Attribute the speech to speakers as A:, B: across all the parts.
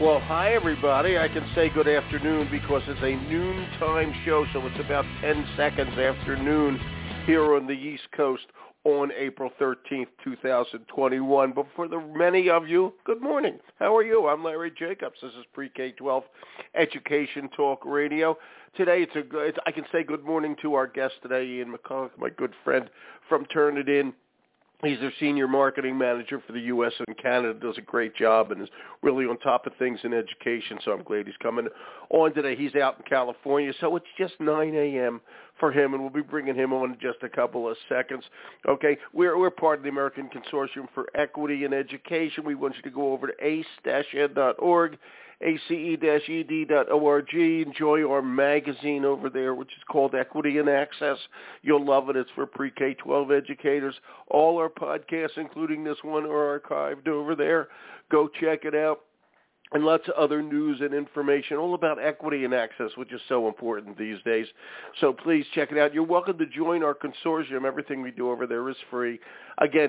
A: Well, hi, everybody. I can say good afternoon because it's a noontime show, so it's about 10 seconds after noon here on the East Coast on April 13th, 2021. But for the many of you, good morning. How are you? I'm Larry Jacobs. This is Pre-K-12 Education Talk Radio. Today, I can say good morning to our guest today, Ian McCulloch, my good friend from Turnitin. He's their senior marketing manager for the U.S. and Canada, does a great job and is really on top of things in education, so I'm glad he's coming on today. He's out in California, so it's just 9 a.m. for him, and we'll be bringing him on in just a couple of seconds. Okay, we're part of the American Consortium for Equity in Education. We want you to go over to ace-ed.org, ace-ed.org. Enjoy our magazine over there, which is called Equity and Access. You'll love it. It's for pre-K-12 educators. All our podcasts, including this one, are archived over there. Go check it out. And lots of other news and information all about equity and access, which is so important these days. So please check it out. You're welcome to join our consortium. Everything we do over there is free. Again,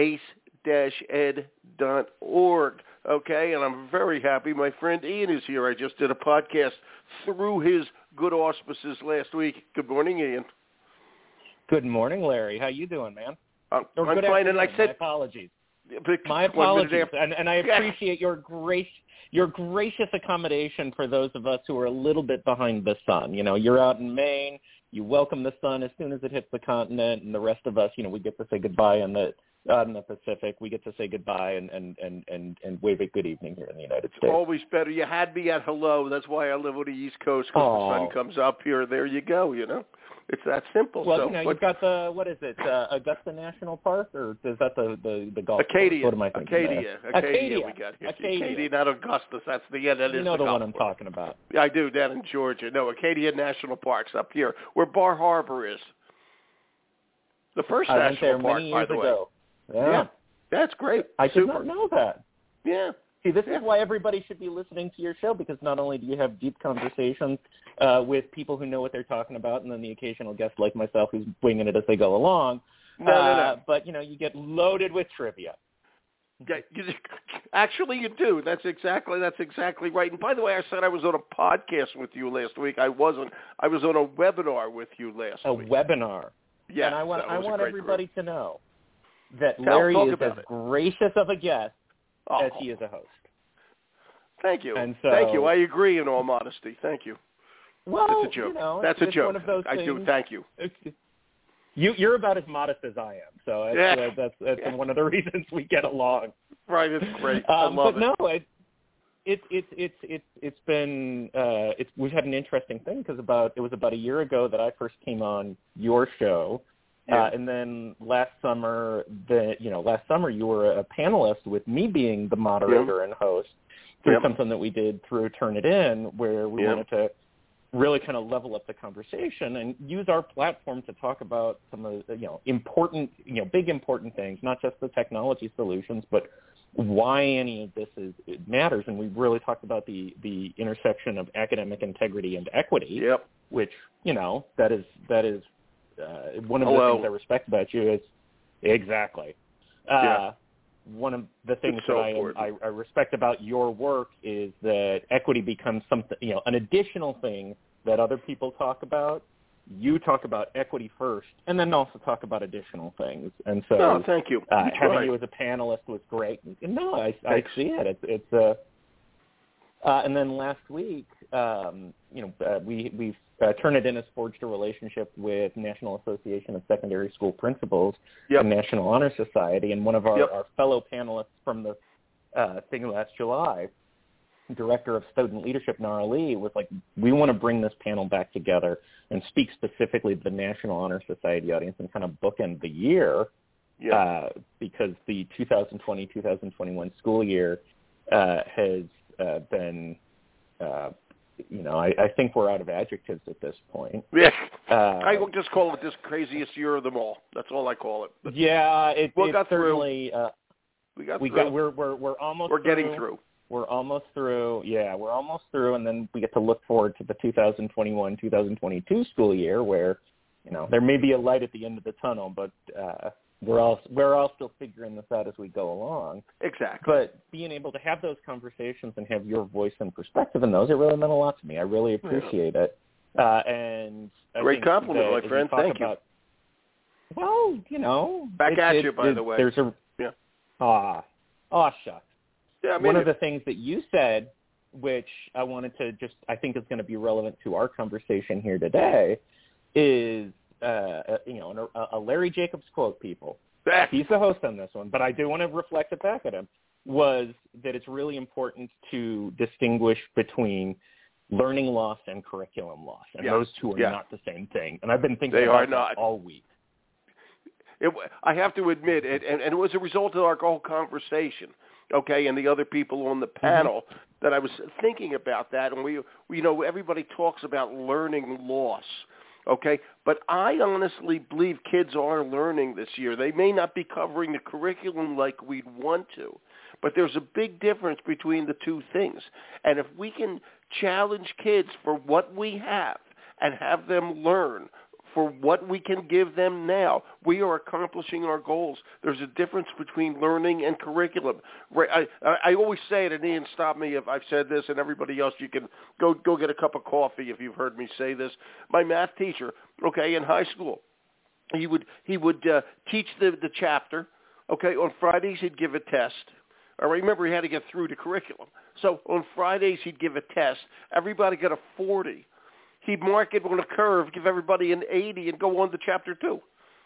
A: ace-ed.org. Okay, and I'm very happy my friend Ian is here. I just did a podcast through his good auspices last week. Good morning, Ian.
B: Good morning, Larry. How you doing, man?
A: I'm fine, and I said...
B: My apologies, and I appreciate your gracious accommodation for those of us who are a little bit behind the sun. You know, you're out in Maine, you welcome the sun as soon as it hits the continent, and the rest of us, you know, we get to say goodbye in the Pacific. We get to say goodbye and wave a good evening here in the United States.
A: It's always better. You had me at hello. That's why I live on the East Coast, because the sun comes up here. There you go, you know. It's that simple.
B: Well, so, you know, you've got the, what is it, Augusta National Park, or is that the golf
A: Acadia.
B: Course? What am I thinking?
A: Acadia. We got here. Acadia, not Augusta. That's the end.
B: You know the one I'm talking about.
A: Yeah, I do, down in Georgia. No, Acadia National Park's up here, where Bar Harbor is. The first national park,
B: many
A: by
B: years
A: the way.
B: ago. Yeah.
A: That's great.
B: I did not know that.
A: Yeah.
B: See, this is why everybody should be listening to your show, because not only do you have deep conversations with people who know what they're talking about, and then the occasional guest like myself who's winging it as they go along,
A: no.
B: But, you know, you get loaded with trivia.
A: Yeah, actually, you do. That's exactly right. And by the way, I said I was on a podcast with you last week. I wasn't. I was on a webinar with you last week.
B: A webinar.
A: Yeah.
B: And I want everybody to know that
A: Larry
B: is as gracious of a guest as he is a host.
A: Thank you.
B: And so,
A: thank you. I agree in all modesty. Thank you.
B: Well,
A: that's a joke.
B: You know,
A: that's a joke.
B: One of those
A: I
B: things.
A: do. Thank you.
B: You're about as modest as I am, so that's one of the reasons we get along.
A: Right. It's great. I love
B: but no, it's been we've had an interesting thing because it was about a year ago that I first came on your show.
A: Yeah.
B: And then last summer you were a panelist with me being the moderator and host through something that we did through Turnitin, where we wanted to really kind of level up the conversation and use our platform to talk about some of the, important, big important things, not just the technology solutions, but why any of this matters. And we really talked about the intersection of academic integrity and equity, which, that is one of the things I respect about you is exactly. One of the things that I respect about your work is that equity becomes something, an additional thing that other people talk about. You talk about equity first, and then also talk about additional things. And so,
A: thank you.
B: Having you as a panelist was great. No, I see it. It's and then last week, we've Turnitin has forged a relationship with National Association of Secondary School Principals and National Honor Society, and one of our fellow panelists from the thing last July, Director of Student Leadership, Nara Lee, was like, we want to bring this panel back together and speak specifically to the National Honor Society audience and kind of bookend the year because the 2020-2021 school year has been I think we're out of adjectives at this point.
A: Yeah, I will just call it this craziest year of them all. That's all I call it. But
B: it certainly. We're almost.
A: We're getting through.
B: We're almost through. Yeah, we're almost through, and then we get to look forward to the 2021-2022 school year, where there may be a light at the end of the tunnel, but we're all still figuring this out as we go along.
A: Exactly.
B: But being able to have those conversations and have your voice and perspective in those, it really meant a lot to me. I really appreciate it. And I
A: great compliment, my friend. Thank you.
B: Well, you know,
A: back at you, by the way.
B: There's a shucks.
A: Yeah, I mean,
B: one of the things that you said, which I wanted to I think is going to be relevant to our conversation here today, is a Larry Jacobs quote, people. He's the host on this one, but I do want to reflect it back at him, was that it's really important to distinguish between learning loss and curriculum loss, and those two are not the same thing. And I've been thinking about that all week.
A: I have to admit, and it was a result of our whole conversation, okay, and the other people on the panel that I was thinking about that, and we everybody talks about learning loss, okay, but I honestly believe kids are learning this year. They may not be covering the curriculum like we'd want to, but there's a big difference between the two things, and if we can challenge kids for what we have and have them learn for what we can give them now, we are accomplishing our goals. There's a difference between learning and curriculum. I always say it, and Ian, stop me if I've said this, and everybody else, you can go get a cup of coffee if you've heard me say this. My math teacher, okay, in high school, he would teach the chapter. Okay, on Fridays he'd give a test. I remember he had to get through the curriculum. So on Fridays he'd give a test. Everybody got a 40. He'd mark it on a curve, give everybody an 80, and go on to Chapter 2.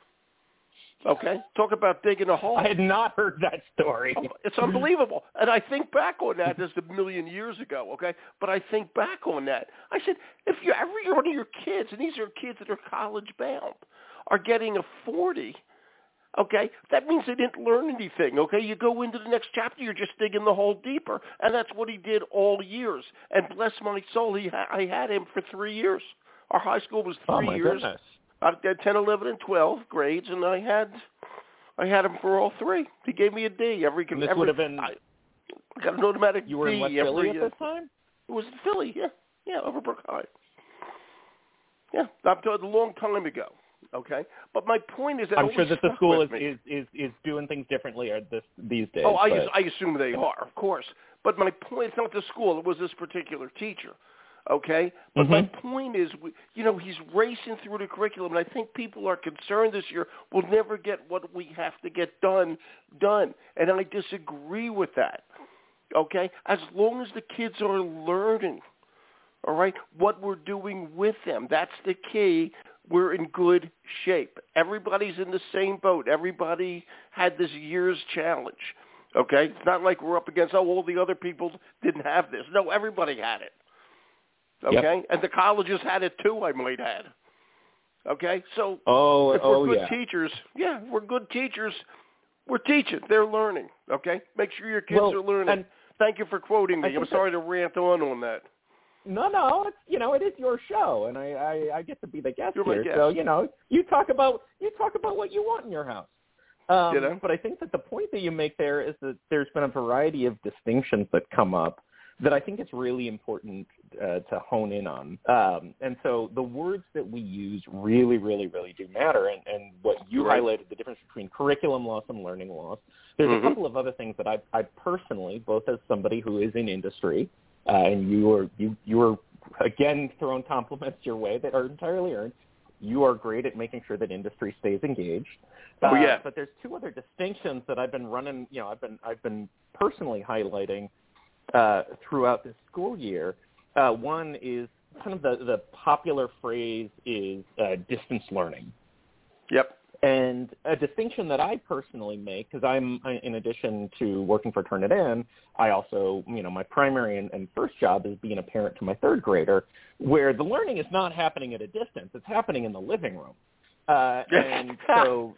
A: Okay? Talk about digging a hole.
B: I had not heard that story.
A: It's unbelievable. And I think back on that, this is a million years ago, okay? But I think back on that. I said, if every one of your kids, and these are kids that are college-bound, are getting a 40, okay, that means they didn't learn anything, okay? You go into the next chapter, you're just digging the hole deeper. And that's what he did all years. And bless my soul, I had him for 3 years. Our high school was 3 years.
B: Goodness.
A: I did 10, 11, and 12 grades, and I had him for all 3. He gave me a D.
B: And this would have been...
A: I got an automatic D.
B: You were in West Philly at this time?
A: It was in Philly, yeah, Overbrook High. Yeah, I'm talking a long time ago. Okay, but my point is that
B: I'm sure that the school is doing things differently these days.
A: Oh, I assume they are, of course. But my point is not the school; it was this particular teacher. Okay, but my point is, he's racing through the curriculum, and I think people are concerned this year we'll never get what we have to get done, and I disagree with that. Okay, as long as the kids are learning, all right, what we're doing with them, that's the key. We're in good shape. Everybody's in the same boat. Everybody had this year's challenge, okay? It's not like we're up against, all the other people didn't have this. No, everybody had it, okay? Yep. And the colleges had it too, I might add, okay? So if we're good teachers, we're good teachers. We're teaching. They're learning, okay? Make sure your kids are learning. And thank you for quoting me. I'm sorry to rant on that.
B: No, it's it is your show, and I get to be the guest here.
A: Guest.
B: So you talk about what you want in your house. But I think that the point that you make there is that there's been a variety of distinctions that come up that I think it's really important to hone in on. And so the words that we use really, really, really do matter. And what you highlighted, the difference between curriculum loss and learning loss. There's a couple of other things that I personally, both as somebody who is in industry. And you were again throwing compliments your way that are entirely earned. You are great at making sure that industry stays engaged. But there's two other distinctions that I've been running. I've been personally highlighting throughout this school year. One is kind of the popular phrase is distance learning.
A: Yep.
B: And a distinction that I personally make, because I'm, in addition to working for Turnitin, I also, my primary and first job is being a parent to my third grader, where the learning is not happening at a distance. It's happening in the living room. And so,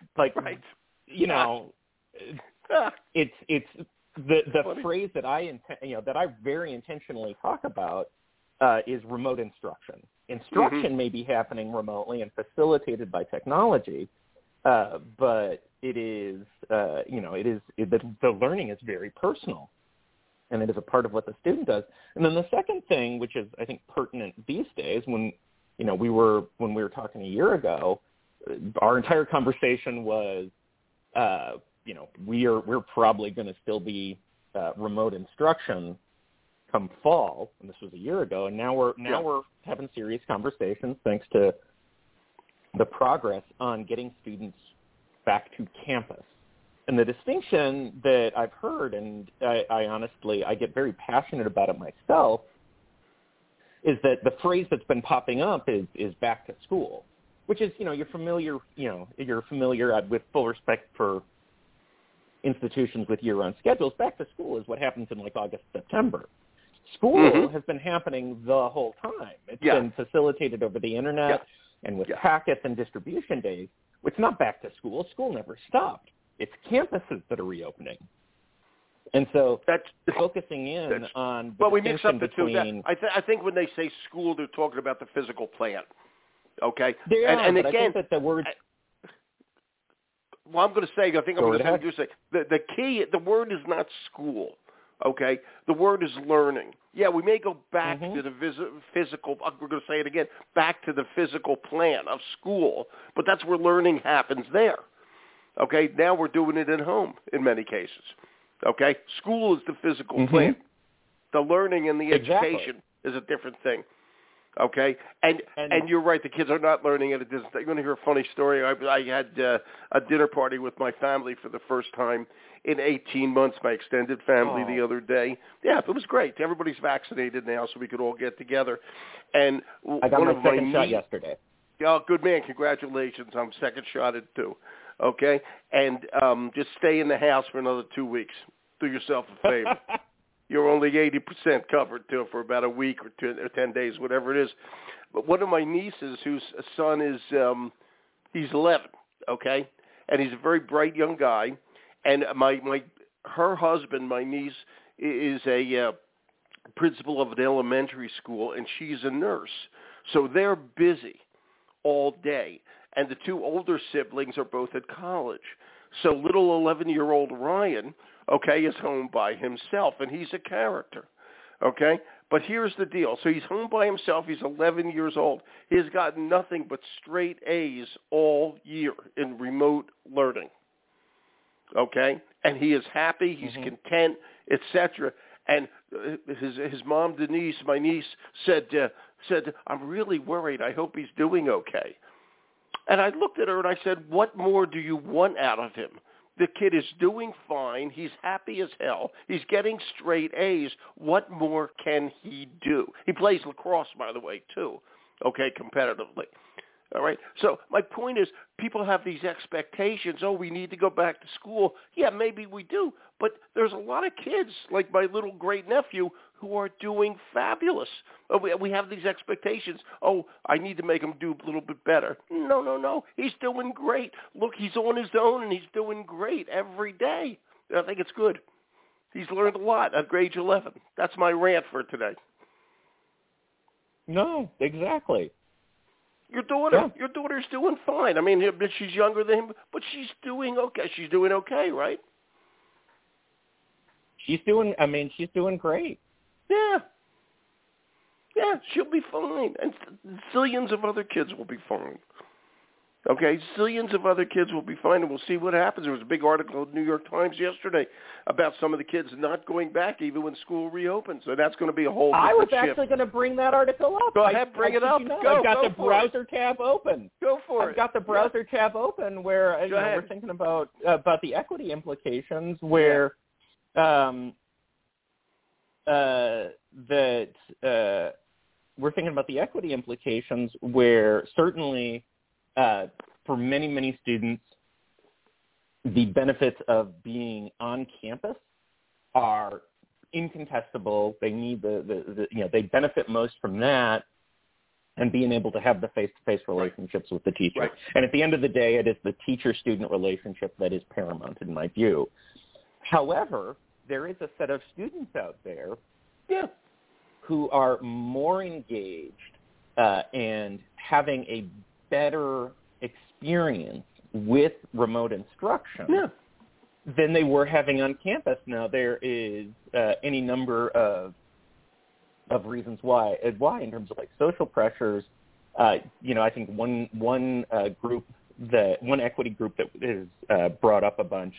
B: it's the phrase that I very intentionally talk about is remote instruction. Instruction may be happening remotely and facilitated by technology, but it is, the learning is very personal, and it is a part of what the student does. And then the second thing, which is I think pertinent these days, when we were talking a year ago, our entire conversation was we're probably going to still be remote instruction come fall, and this was a year ago, and now we're having serious conversations thanks to the progress on getting students back to campus. And the distinction that I've heard, and I honestly get very passionate about it myself, is that the phrase that's been popping up is back to school, which is, you're familiar with full respect for institutions with year-round schedules. Back to school is what happens in like August, September. School has been happening the whole time. It's been facilitated over the internet and with packets and distribution days. It's not back to school. School never stopped. It's campuses that are reopening. And so that's focusing in on the
A: we mix up the
B: between,
A: two. I think when they say school, they're talking about the physical plant. Okay?
B: And again, I think that the word...
A: Well, I'm going to say, I think I'm going to say, the key, the word is not school. Okay? The word is learning. Yeah, we may go back to the physical, we're going to say it again, back to the physical plant of school, but that's where learning happens there. Okay? Now we're doing it at home in many cases. Okay? School is the physical plant. The learning and the education is a different thing. Okay? And you're right, the kids are not learning at a distance. You're going to hear a funny story. I had a dinner party with my family for the first time in 18 months, my extended family the other day. Yeah, it was great. Everybody's vaccinated now, so we could all get together. And
B: I got my second shot yesterday.
A: Oh, good man. Congratulations. I'm second shotted too. Okay? And just stay in the house for another 2 weeks. Do yourself a favor. You're only 80% covered too for about a week or 10 days, whatever it is. But one of my nieces, whose son is, he's 11, okay? And he's a very bright young guy. And her husband, my niece, is a principal of an elementary school, and she's a nurse. So they're busy all day. And the two older siblings are both at college. So little 11-year-old Ryan, okay, is home by himself, and he's a character, okay? But here's the deal. So he's home by himself. He's 11 years old. He's gotten nothing but straight A's all year in remote learning, okay? And he is happy. He's content, etc. And his mom, Denise, my niece, said, I'm really worried. I hope he's doing okay. And I looked at her and I said, what more do you want out of him? The kid is doing fine. He's happy as hell. He's getting straight A's. What more can he do? He plays lacrosse, by the way, too, okay, competitively. All right? So my point is people have these expectations, we need to go back to school. Yeah, maybe we do. But there's a lot of kids, like my little great-nephew, who are doing fabulous. We have these expectations. I need to make him do a little bit better. No. He's doing great. Look, he's on his own, and he's doing great every day. I think it's good. He's learned a lot at age 11. That's my rant for today.
B: No, exactly.
A: Your daughter's doing fine. I mean, she's younger than him, but she's doing okay. She's doing okay, right?
B: She's doing great.
A: Yeah, she'll be fine. And zillions of other kids will be fine. Okay, zillions of other kids will be fine, and we'll see what happens. There was a big article in the New York Times yesterday about some of the kids not going back even when school reopens. So that's going to be a whole different shift.
B: I was actually going to bring that article up.
A: Go ahead, bring it up.
B: I've got the browser tab open.
A: Go for it.
B: I've got the browser tab open where we're thinking about the equity implications where we're thinking about the equity implications where certainly for many, many students, the benefits of being on campus are incontestable. They need they benefit most from that and being able to have the face-to-face relationships with the teacher.
A: Right.
B: And at the end of the day, it is the teacher-student relationship that is paramount in my view. However, there is a set of students out there who are more engaged and having a better experience with remote instruction than they were having on campus. Now, there is any number of reasons why in terms of like social pressures. I think one group one equity group that is brought up a bunch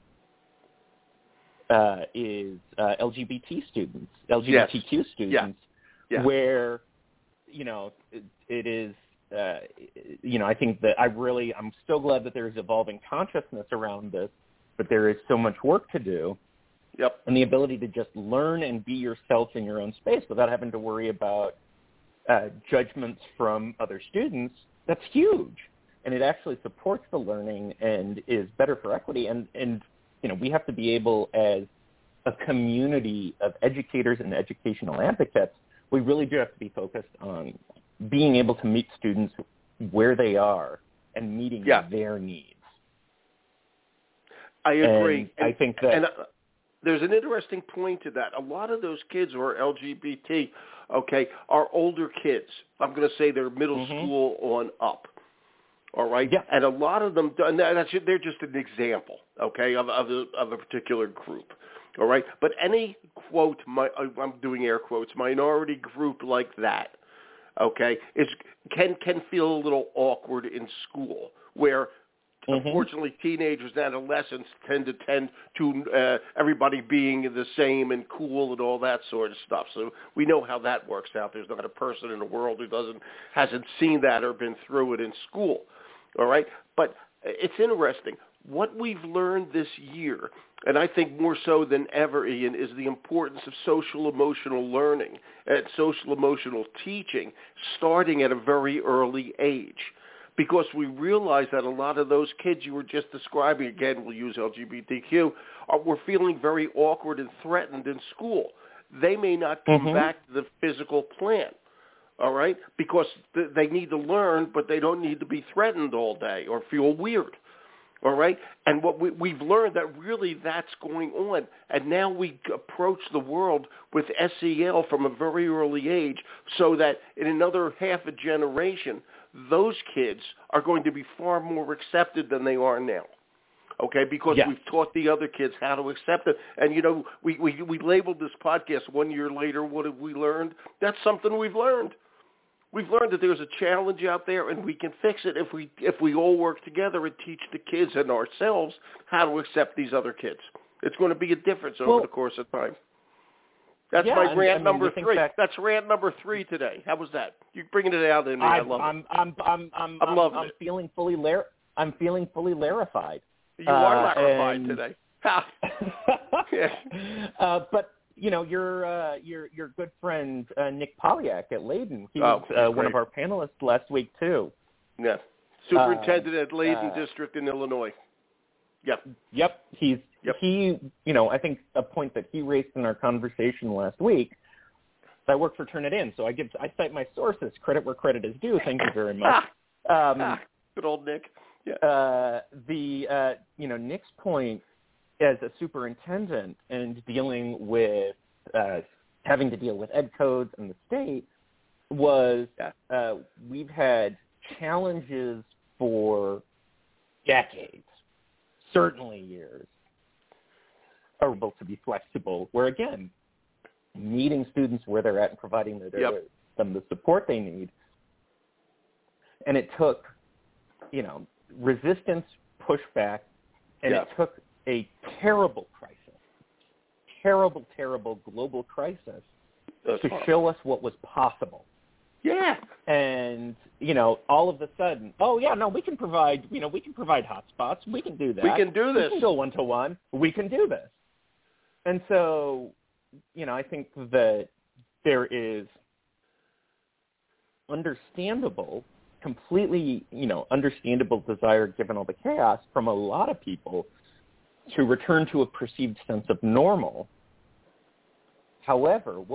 B: is LGBT students, LGBTQ students, where, it is, I think that I'm so glad that there's evolving consciousness around this, but there is so much work to do.
A: Yep.
B: And the ability to just learn and be yourself in your own space without having to worry about judgments from other students, that's huge. And it actually supports the learning and is better for equity. And we have to be able, as a community of educators and educational advocates, we really do have to be focused on being able to meet students where they are and meeting their needs.
A: I agree.
B: And I think that...
A: there's an interesting point to that. A lot of those kids who are LGBT, are older kids. I'm going to say they're middle school on up. All right?
B: Yeah.
A: And a lot of them, they're just an example, of a particular group. All right? But any, quote, I'm doing air quotes, minority group like that, can feel a little awkward in school, where unfortunately teenagers and adolescents tend to everybody being the same and cool and all that sort of stuff. So we know how that works out. There's not a person in the world who hasn't seen that or been through it in school. All right? But it's interesting. What we've learned this year, and I think more so than ever, Ian, is the importance of social-emotional learning and social-emotional teaching starting at a very early age. Because we realize that a lot of those kids you were just describing, again, we'll use LGBTQ, were feeling very awkward and threatened in school. They may not come back to the physical plant, all right, because they need to learn, but they don't need to be threatened all day or feel weird, all right? And what we've learned that really that's going on, and now we approach the world with SEL from a very early age so that in another half a generation, those kids are going to be far more accepted than they are now, because we've taught the other kids how to accept it. And, we labeled this podcast 1 year later, what have we learned? That's something we've learned. We've learned that there's a challenge out there, and we can fix it if we all work together and teach the kids and ourselves how to accept these other kids. It's going to be a difference over the course of time. That's my rant number 3. That's rant number 3 today. How was that? You're bringing it out in me. I love it.
B: I'm feeling fully larified.
A: You are larified today.
B: But your good friend Nick Polyak at Layden. He was one of our panelists last week too.
A: Yeah, superintendent at Layden District in Illinois.
B: Yep. He, I think a point that he raised in our conversation last week, I work for Turnitin, so I cite my sources, credit where credit is due. Thank you very much.
A: Good old Nick. Yeah.
B: Nick's point as a superintendent and dealing with, having to deal with ed codes and the state was, we've had challenges for decades, certainly years, are able to be flexible, where, again, meeting students where they're at and providing them the support they need. And it took, resistance, pushback, and it took a terrible crisis, terrible global crisis to show us what was possible.
A: Yeah.
B: And, all of a sudden, we can provide hotspots. We can do that.
A: We can do this.
B: We can go one-to-one. We can do this. And so, I think that there is completely understandable desire, given all the chaos, from a lot of people to return to a perceived sense of normal. However,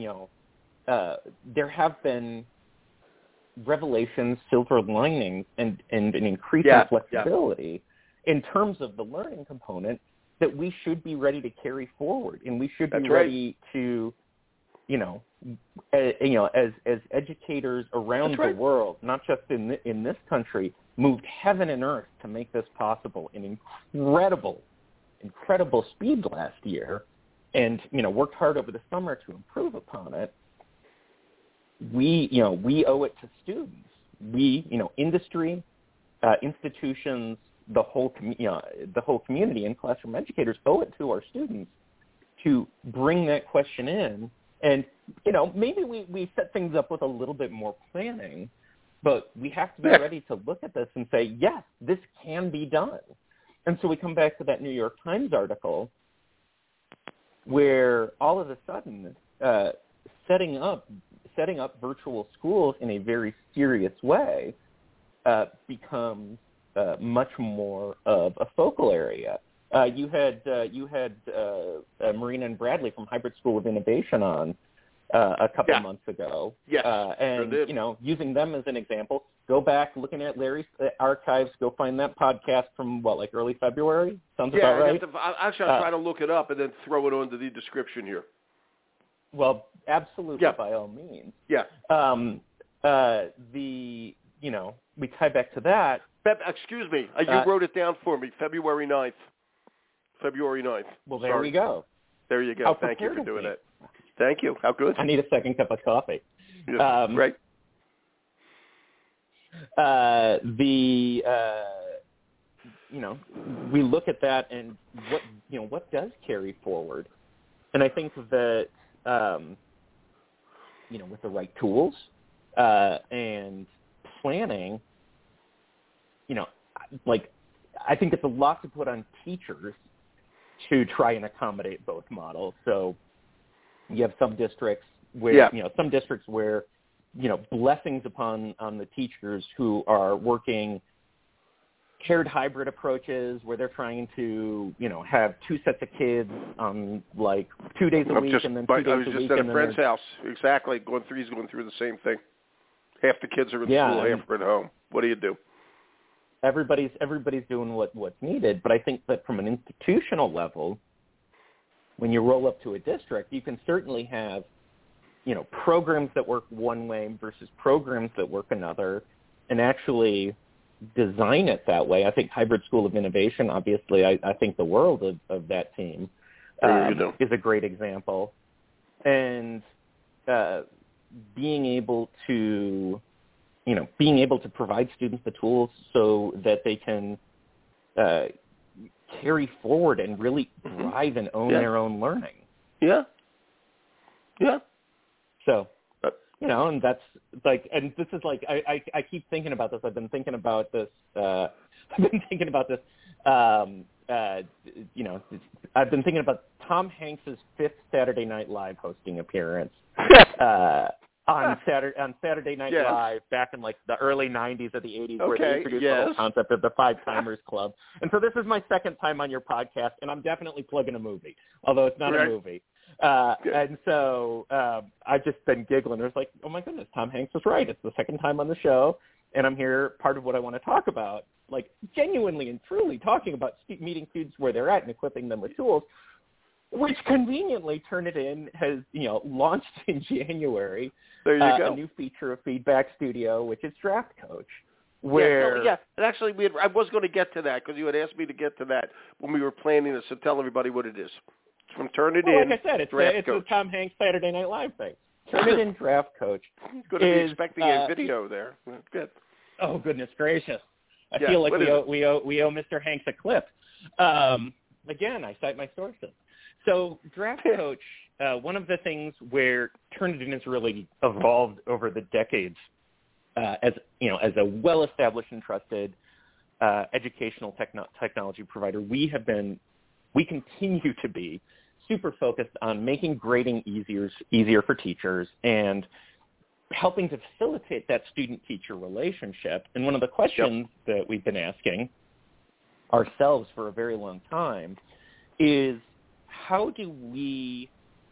B: there have been revelations, silver linings, and an increasing flexibility in terms of the learning component that we should be ready to carry forward, and we should be ready to, as educators around the world, not just in this country, moved heaven and earth to make this possible in incredible speed last year, and worked hard over the summer to improve upon it. We owe it to students. We, industry, institutions, the whole community and classroom educators owe it to our students to bring that question in. And, maybe we set things up with a little bit more planning, but we have to be ready to look at this and say, yes, this can be done. And so we come back to that New York Times article where all of a sudden setting up virtual schools in a very serious way becomes much more of a focal area. You had Marina and Bradley from Hybrid School of Innovation on a couple months ago.
A: Yes,
B: and using them as an example, go back looking at Larry's archives, go find that podcast from early February. Sounds about right.
A: I'll try to look it up and then throw it onto the description here.
B: Well, absolutely, by all means.
A: Yeah.
B: We tie back to that.
A: Excuse me, you wrote it down for me, February 9th.
B: Well, there we go.
A: There you go. Thank you for doing that. Thank you. How good?
B: I need a second cup of coffee.
A: Yes, right.
B: We look at that and what does carry forward, and I think that with the right tools and planning, I think it's a lot to put on teachers to try and accommodate both models. So you have some districts where blessings upon the teachers who are working paired hybrid approaches where they're trying to have two sets of kids on 2 days a week and then 2 days a week.
A: I was just at a friend's house. Exactly. He's going through the same thing. Half the kids are in school, half are at home. What do you do?
B: Everybody's doing what's needed, but I think that from an institutional level, when you roll up to a district, you can certainly have, programs that work one way versus programs that work another, and actually design it that way. I think Hybrid School of Innovation, obviously, I think the world of that team is a great example. And being able to provide students the tools so that they can carry forward and really thrive and own their own learning. Yeah. Yeah. So, and that's and this is I keep thinking about this. I've been thinking about this. I've been thinking about Tom Hanks's 5th Saturday Night Live hosting appearance. On Saturday Night Live back in the early 90s or the 80s where they introduced the whole concept of the Five Timers Club. And so this is my second time on your podcast, and I'm definitely plugging a movie, although it's not a movie. And so I've just been giggling. It was oh my goodness, Tom Hanks was right. It's the second time on the show, and I'm here, part of what I want to talk about, genuinely and truly talking about meeting students where they're at and equipping them with tools, which conveniently Turnitin has, launched in January.
A: There you go.
B: A new feature of Feedback Studio, which is Draft Coach. Where
A: and actually, I was going to get to that because you had asked me to get to that when we were planning this. So tell everybody what it is. It's from Turnitin.
B: Like I said, it's the Tom Hanks Saturday Night Live thing. Turnitin Draft Coach.
A: Going to be expecting a video there. Good.
B: Oh goodness gracious! I feel like we owe Mr. Hanks a clip. Again, I cite my sources. So Draft Coach, one of the things where Turnitin has really evolved over the decades as a well-established and trusted educational technology provider, we continue to be super focused on making grading easier for teachers and helping to facilitate that student-teacher relationship. And one of the questions that we've been asking ourselves for a very long time is, how do we,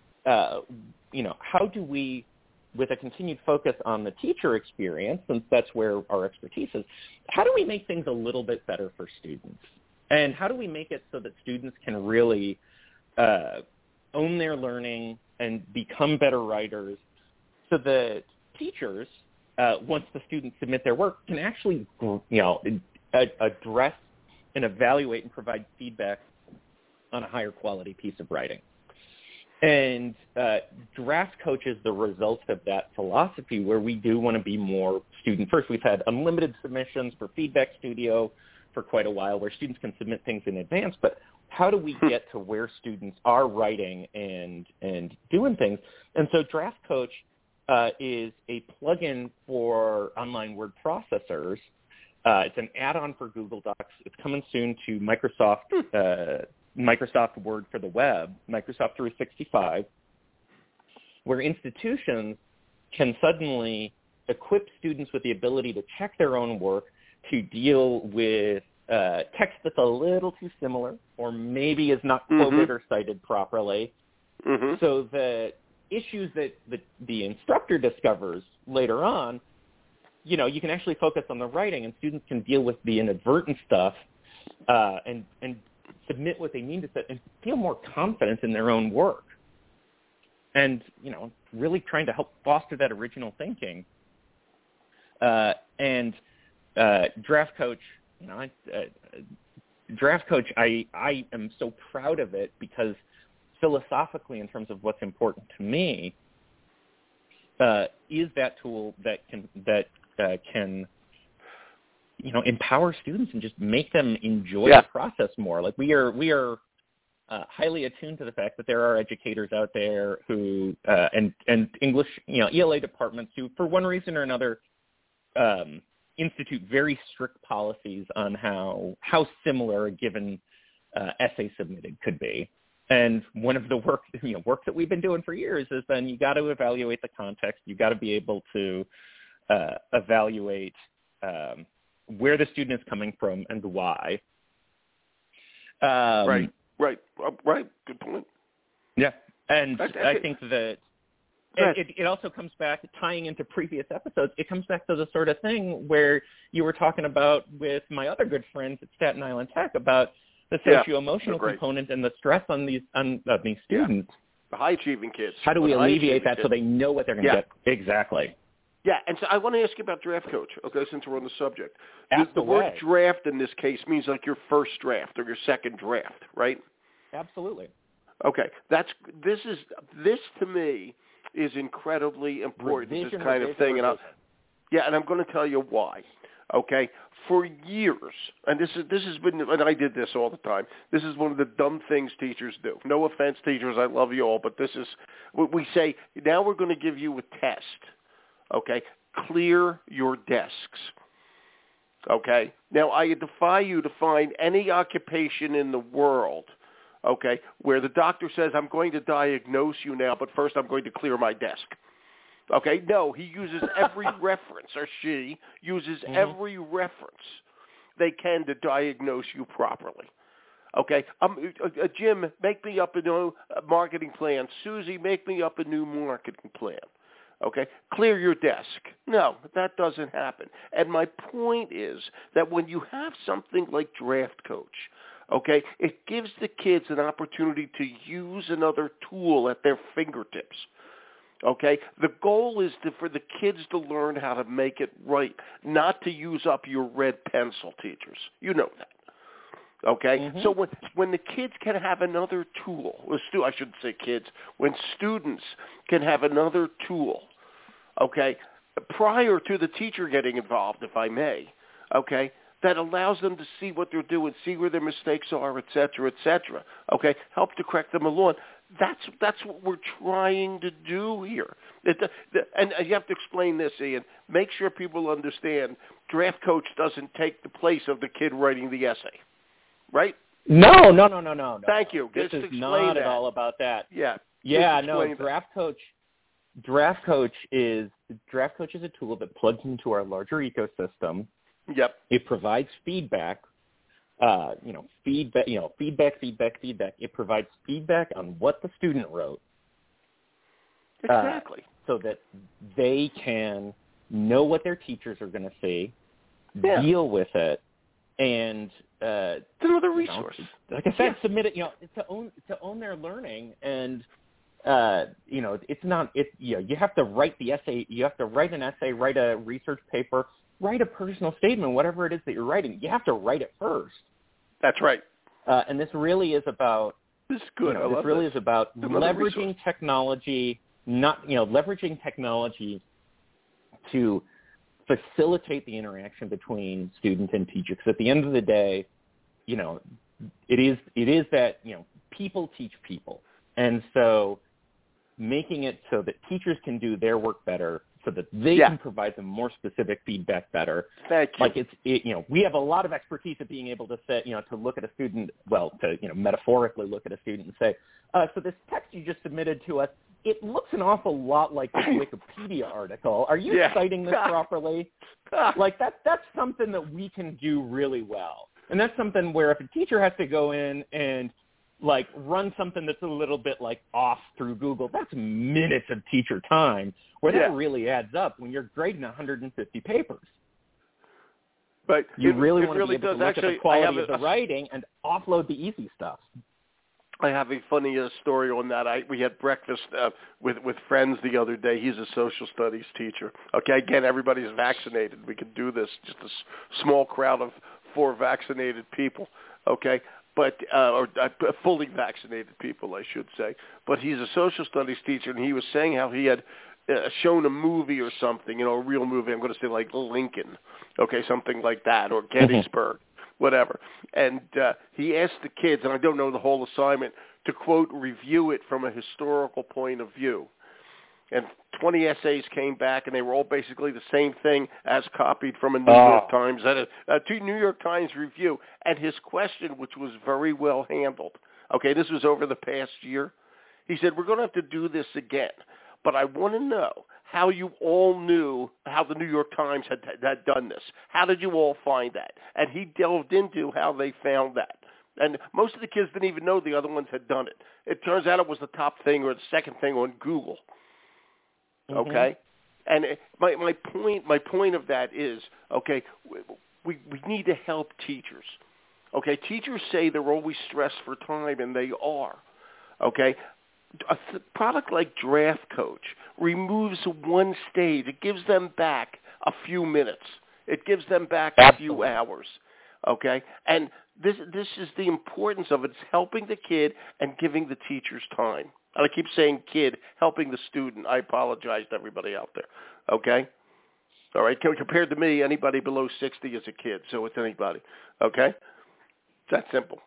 B: with a continued focus on the teacher experience, since that's where our expertise is, how do we make things a little bit better for students? And how do we make it so that students can really own their learning and become better writers so that teachers, once the students submit their work, can actually, address and evaluate and provide feedback on a higher quality piece of writing? And Draft Coach is the result of that philosophy, where we do want to be more student first. We've had unlimited submissions for Feedback Studio for quite a while, where students can submit things in advance. But how do we get to where students are writing and doing things? And so Draft Coach is a plugin for online word processors. It's an add-on for Google Docs. It's coming soon to Microsoft Word for the web, Microsoft 365, where institutions can suddenly equip students with the ability to check their own work, to deal with text that's a little too similar or maybe is not quoted or cited properly, so that issues that the instructor discovers later on, you can actually focus on the writing, and students can deal with the inadvertent stuff and submit what they need to and feel more confident in their own work. And, really trying to help foster that original thinking. And Draft Coach, Draft Coach, I am so proud of it because philosophically, in terms of what's important to me, is that tool that can empower students and just make them enjoy the process more. Like we are highly attuned to the fact that there are educators out there who and English, ELA departments who, for one reason or another, institute very strict policies on how similar a given essay submitted could be. And one of the work that we've been doing for years has been, you got to evaluate the context. You got to be able to evaluate where the student is coming from and why.
A: Right. Good point.
B: Yeah, and I think that it also comes back, tying into previous episodes, it comes back to the sort of thing where you were talking about with my other good friends at Staten Island Tech about the socio-emotional component and the stress on these students.
A: The high-achieving kids.
B: How do we alleviate that so they know what they're going to get? Exactly.
A: Yeah, and so I want to ask you about Draft Coach, okay, since we're on the subject. The word draft in this case means like your first draft or your second draft, right?
B: Absolutely.
A: Okay, this to me is incredibly important, this kind of thing. And I'm going to tell you why. Okay, for years, and this has been, and I did this all the time. This is one of the dumb things teachers do. No offense, teachers, I love you all, but this is what we say. Now we're going to give you a test. Okay, clear your desks. Okay, now I defy you to find any occupation in the world, okay, where the doctor says, I'm going to diagnose you now, but first I'm going to clear my desk. Okay, no, he uses every reference, or she uses every reference they can to diagnose you properly. Okay, Jim, make me up a new marketing plan. Susie, make me up a new marketing plan. Okay, clear your desk. No, that doesn't happen. And my point is that when you have something like Draft Coach, okay, it gives the kids an opportunity to use another tool at their fingertips. Okay, the goal is for the kids to learn how to make it right, not to use up your red pencil, teachers. You know that. Okay, so when the kids can have another tool, I shouldn't say kids, when students can have another tool, okay, prior to the teacher getting involved, if I may, okay, that allows them to see what they're doing, see where their mistakes are, et cetera, okay, help to correct them along. That's what we're trying to do here. And you have to explain this, Ian. Make sure people understand Draft Coach doesn't take the place of the kid writing the essay, right?
B: No.
A: Thank you.
B: This is not at all about that.
A: Yeah.
B: No. Draft Coach is a tool that plugs into our larger ecosystem.
A: Yep.
B: It provides feedback. Feedback. It provides feedback on what the student wrote.
A: Exactly.
B: So that they can know what their teachers are going to see, deal with it, and
A: it's another resource.
B: Like I said, submit it. To own their learning, and it's not. You have to write the essay. You have to write an essay, write a research paper, write a personal statement, whatever it is that you're writing. You have to write it first.
A: That's right.
B: And this really is about
A: This is good.
B: This really is about leveraging technology, leveraging technology to facilitate the interaction between students and teachers. Because at the end of the day, it is that, people teach people. And so making it so that teachers can do their work better, so that they can provide them more specific feedback better.
A: Thank you.
B: We have a lot of expertise at being able to say, to look at a student, metaphorically look at a student and say, so this text you just submitted to us, it looks an awful lot like this Wikipedia article. Are you citing this properly? That's something that we can do really well. And that's something where if a teacher has to go in and run something that's a little bit off through Google, that's minutes of teacher time where that really adds up when you're grading 150 papers.
A: But
B: you really want to be able to look at the quality of the writing and offload the easy stuff.
A: I have a funny story on that. We had breakfast with friends the other day. He's a social studies teacher. Okay, again, everybody's vaccinated. We can do this, just a small crowd of 4 vaccinated people, okay? But or fully vaccinated people, I should say. But he's a social studies teacher, and he was saying how he had shown a movie or something, a real movie. I'm going to say like Lincoln, okay, something like that, or Gettysburg, whatever. And he asked the kids, and I don't know the whole assignment, to, quote, review it from a historical point of view. And 20 essays came back, and they were all basically the same thing as copied from a New York Times, New York Times review. And his question, which was very well handled, okay, this was over the past year. He said, we're going to have to do this again, but I want to know how you all knew how the New York Times had done this. How did you all find that? And he delved into how they found that. And most of the kids didn't even know the other ones had done it. It turns out it was the top thing or the second thing on Google. Okay, and my point of that is, okay, we need to help teachers. Okay, teachers say they're always stressed for time, and they are. Okay, a product like Draft Coach removes one stage. It gives them back a few minutes. It gives them back a few hours. Okay, and this is the importance of it. It's helping the kid and giving the teachers time. And I keep saying kid, helping the student. I apologize to everybody out there. Okay? All right? Compared to me, anybody below 60 is a kid, so it's anybody. Okay? It's that simple.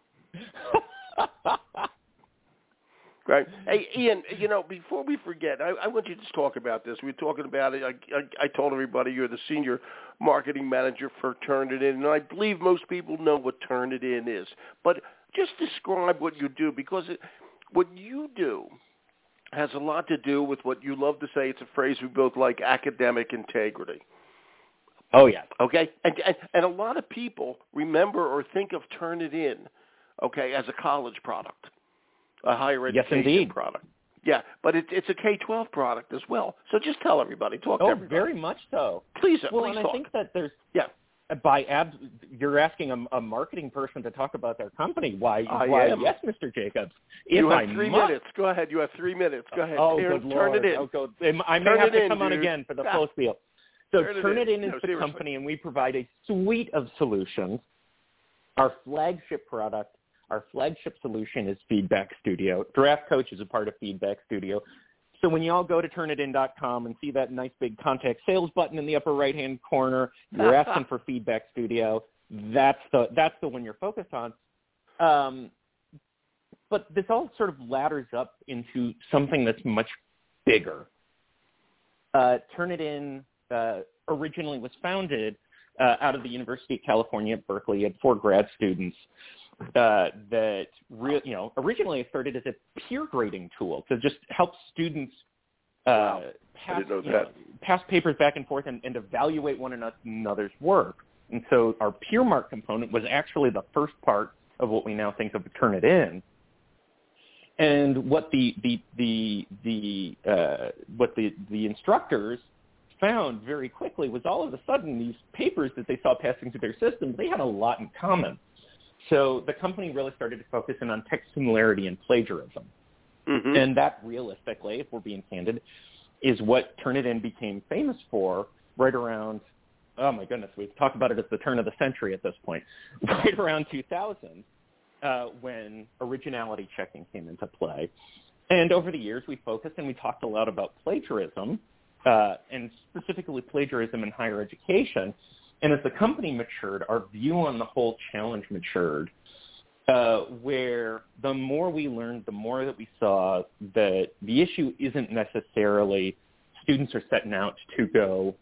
A: Right? Hey, Ian, before we forget, I want you to talk about this. We were talking about it. I told everybody you're the senior marketing manager for Turnitin, and I believe most people know what Turnitin is. But just describe what you do, because what you do has a lot to do with what you love to say. It's a phrase we both like, academic integrity.
B: Oh, yeah.
A: Okay? And a lot of people remember or think of Turnitin, okay, as a college product, a higher education product. Yeah, but it's a K-12 product as well. So just tell everybody. Talk to everybody.
B: Oh, very much so.
A: Please
B: Well,
A: please
B: and
A: talk.
B: I think that there's
A: –
B: you're asking a marketing person to talk about their company. Why? Yes, Mr. Jacobs.
A: You have 3 minutes. Go ahead. You have 3 minutes. Go ahead.
B: Oh, good Lord.
A: Turn it in.
B: I may have to come on again for the full spiel. So Turnitin is the
A: seriously.
B: company, and we provide a suite of solutions. Our flagship product, our flagship solution is Feedback Studio. Draft Coach is a part of Feedback Studio. So when you all go to Turnitin.com and see that nice big contact sales button in the upper right-hand corner, you're asking for Feedback Studio. That's the one you're focused on. But this all sort of ladders up into something that's much bigger. Turnitin originally was founded out of the University of California at Berkeley. It had 4 grad students that originally started as a peer grading tool to just help students pass papers back and forth and evaluate one another's work. And so our peer mark component was actually the first part of what we now think of Turnitin. And what the instructors found very quickly was all of a sudden these papers that they saw passing through their systems, they had a lot in common. So the company really started to focus in on text similarity and plagiarism. Mm-hmm. And that realistically, if we're being candid, is what Turnitin became famous for right around, oh my goodness, we've talked about it as the turn of the century at this point, right around 2000. when originality checking came into play. And over the years, we focused and we talked a lot about plagiarism, and specifically plagiarism in higher education. And as the company matured, our view on the whole challenge matured, where the more we learned, the more that we saw that the issue isn't necessarily students are setting out to go,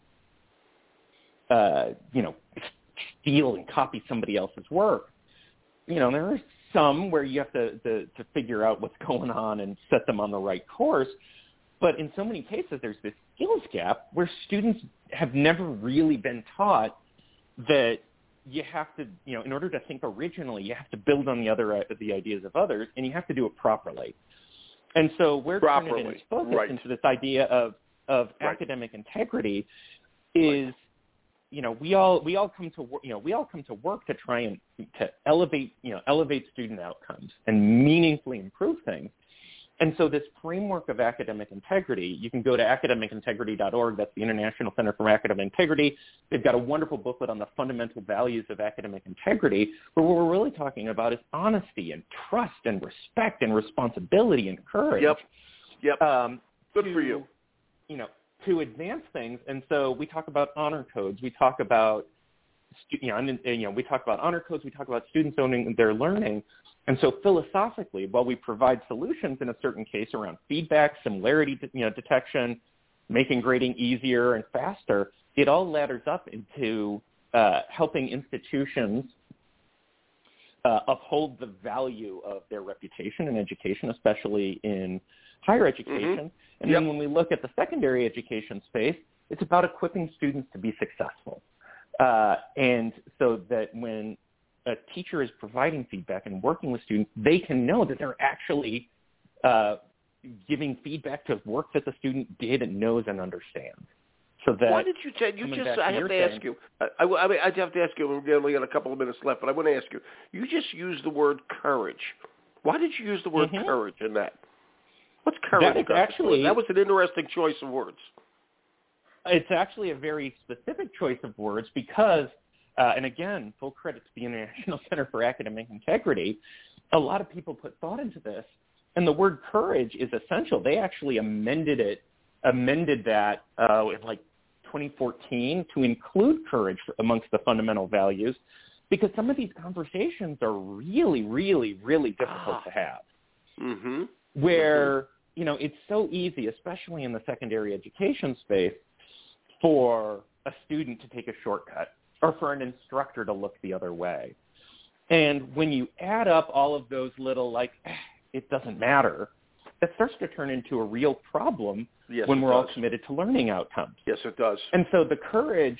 B: steal and copy somebody else's work. There are some where you have to figure out what's going on and set them on the right course. But in so many cases, there's this skills gap where students have never really been taught that you have to, in order to think originally, you have to build on the ideas of others, and you have to do it properly. And so where Turnitin is focused into this idea of academic integrity is, we all come to work to try and to elevate student outcomes and meaningfully improve things. And so this framework of academic integrity, you can go to academicintegrity.org. That's the International Center for Academic Integrity. They've got a wonderful booklet on the fundamental values of academic integrity, where what we're really talking about is honesty and trust and respect and responsibility and courage.
A: Yep. Good for you.
B: To advance things. And so we talk about honor codes. We talk about, we talk about honor codes. We talk about students owning their learning. And so philosophically, while we provide solutions in a certain case around feedback, similarity, detection, making grading easier and faster, it all ladders up into helping institutions uphold the value of their reputation in education, especially in higher education. Mm-hmm. And then when we look at the secondary education space, it's about equipping students to be successful. And so that when a teacher is providing feedback and working with students, they can know that they're actually giving feedback to work that the student did and knows and understands. So that
A: why did you say, I have to ask you, I have to ask you, we only got a couple of minutes left, but I want to ask you, you just used the word courage. Why did you use the word courage in that? What's courage? That was an interesting choice of words.
B: It's actually a very specific choice of words because, and again, full credit to the International Center for Academic Integrity, a lot of people put thought into this, and the word courage is essential. They actually amended that in like 2014 to include courage amongst the fundamental values, because some of these conversations are really, really, really difficult to have. Mm-hmm. Where, it's so easy, especially in the secondary education space, for a student to take a shortcut or for an instructor to look the other way. And when you add up all of those little, it doesn't matter, that starts to turn into a real problem when we're all committed to learning outcomes.
A: Yes, it does.
B: And so the courage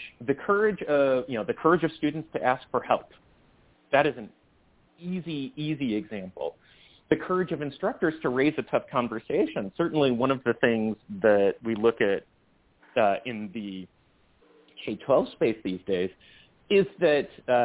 B: of students to ask for help, that is an easy example. The courage of instructors to raise a tough conversation. Certainly one of the things that we look at in the K-12 space these days is that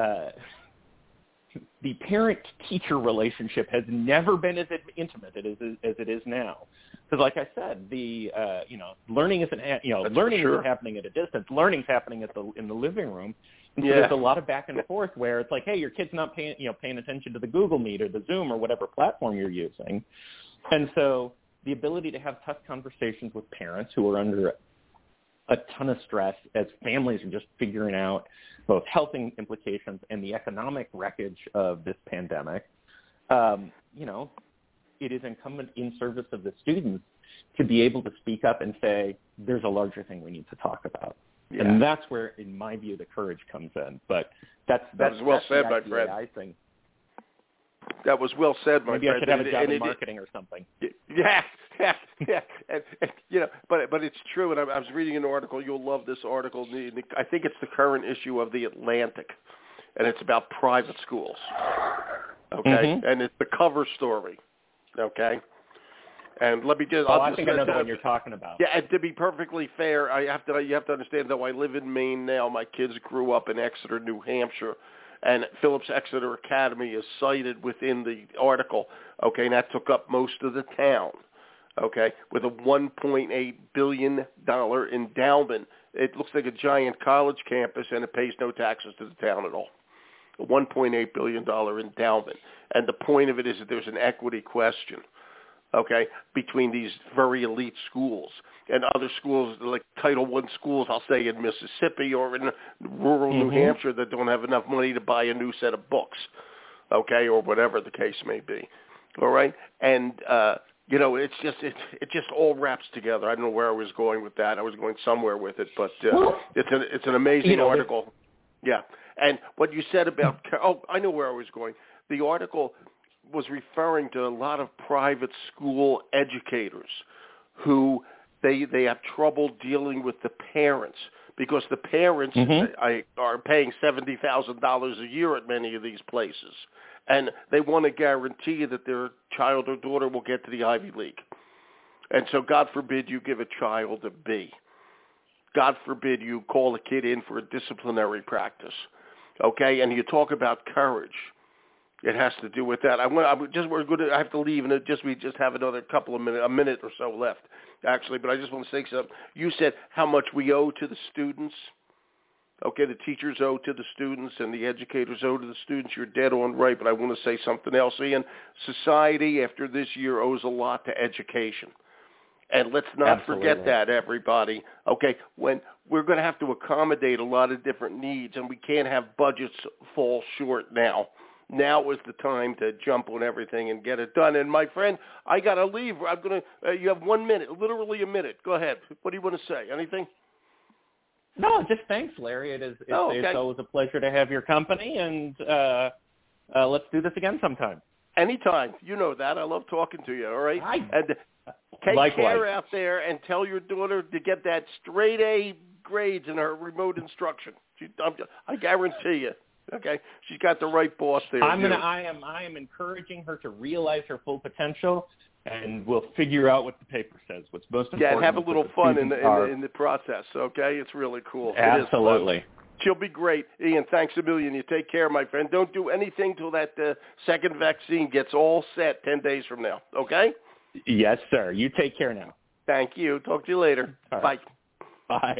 B: the parent-teacher relationship has never been as intimate as it is now. Because, like I said, the learning isn't isn't happening at a distance. Learning's happening in the living room. And so there's a lot of back and forth where it's like, hey, your kid's not paying attention to the Google Meet or the Zoom or whatever platform you're using. And so the ability to have tough conversations with parents who are under a ton of stress as families are just figuring out both health implications and the economic wreckage of this pandemic, it is incumbent in service of the students to be able to speak up and say, there's a larger thing we need to talk about. Yeah. And that's where, in my view, the courage comes in. But that's
A: well said, my friend. That was well said, my friend.
B: Maybe I should have a job in marketing or something.
A: Yeah. And but it's true. And I was reading an article. You'll love this article. I think it's the current issue of The Atlantic, and it's about private schools. Okay, mm-hmm. And it's the cover story. Okay. And let me just.
B: I think I know the one you're talking about.
A: Yeah, and to be perfectly fair, you have to understand. Though I live in Maine now, my kids grew up in Exeter, New Hampshire, and Phillips Exeter Academy is cited within the article. Okay, and that took up most of the town. Okay, with a $1.8 billion endowment, it looks like a giant college campus, and it pays no taxes to the town at all. a $1.8 billion endowment. And the point of it is that there's an equity question, okay, between these very elite schools and other schools like Title I schools, I'll say in Mississippi or in rural New Hampshire that don't have enough money to buy a new set of books, okay, or whatever the case may be, all right? And, it just all wraps together. I don't know where I was going with that. I was going somewhere with it, but it's an amazing article. Yeah. And what you said about I know where I was going. The article was referring to a lot of private school educators who they have trouble dealing with the parents because the parents are paying $70,000 a year at many of these places. And they want to guarantee that their child or daughter will get to the Ivy League. And so God forbid you give a child a B. God forbid you call a kid in for a disciplinary practice. Okay? And you talk about courage. It has to do with that. I have to leave, and we just have another a minute or so left, actually. But I just want to say something. You said how much we owe to the students. Okay, the teachers owe to the students and the educators owe to the students. You're dead on right, but I want to say something else, Ian. Society, after this year, owes a lot to education. And let's not forget that, everybody. Okay, when we're going to have to accommodate a lot of different needs, and we can't have budgets fall short now. Now is the time to jump on everything and get it done. And, my friend, I got to leave. I'm going to. You have 1 minute, literally a minute. Go ahead. What do you want to say? Anything?
B: No, just thanks, Larry. It's always a pleasure to have your company, and let's do this again sometime.
A: Anytime. You know that. I love talking to you, all right? And take
B: Likewise.
A: care out there and tell your daughter to get that straight A grades in her remote instruction. I guarantee you. Okay? She's got the right boss there.
B: I am encouraging her to realize her full potential, and we'll figure out what the paper says. What's most important.
A: Yeah, and have a little fun in the process, okay? It's really cool.
B: Absolutely.
A: She'll be great. Ian, thanks a million. You take care, my friend. Don't do anything till that second vaccine gets all set 10 days from now, okay?
B: Yes, sir. You take care now.
A: Thank you. Talk to you later.
B: All right.
A: Bye.
B: Bye.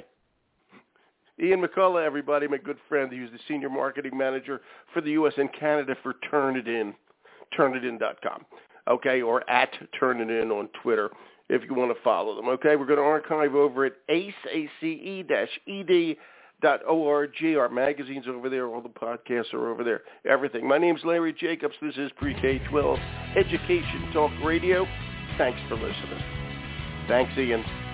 A: Ian McCullough, everybody, my good friend. He was the senior marketing manager for the U.S. and Canada for Turnitin, Turnitin.com. Okay, or at Turnitin on Twitter if you want to follow them. Okay, we're going to archive over at ace-ed.org. Our magazine's over there. All the podcasts are over there. Everything. My name's Larry Jacobs. This is Pre-K-12 Education Talk Radio. Thanks for listening. Thanks, Ian.